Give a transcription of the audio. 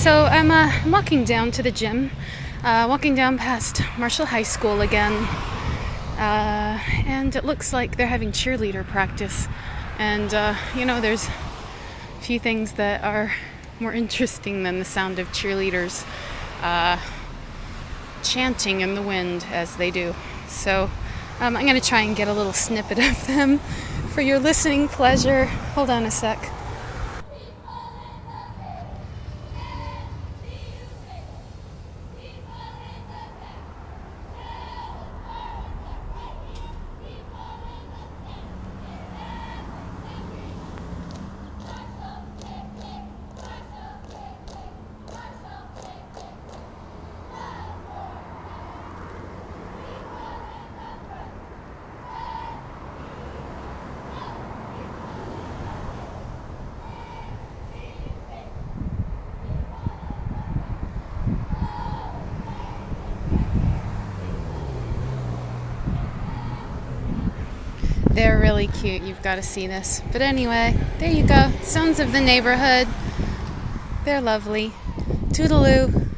So I'm walking down to the gym, walking down past Marshall High School again, and it looks like they're having cheerleader practice. And, there's a few things that are more interesting than the sound of cheerleaders chanting in the wind as they do. So I'm going to try and get a little snippet of them for your listening pleasure. Hold on a sec. They're really cute. You've got to see this. But anyway, there you go. Sounds of the neighborhood. They're lovely. Toodaloo.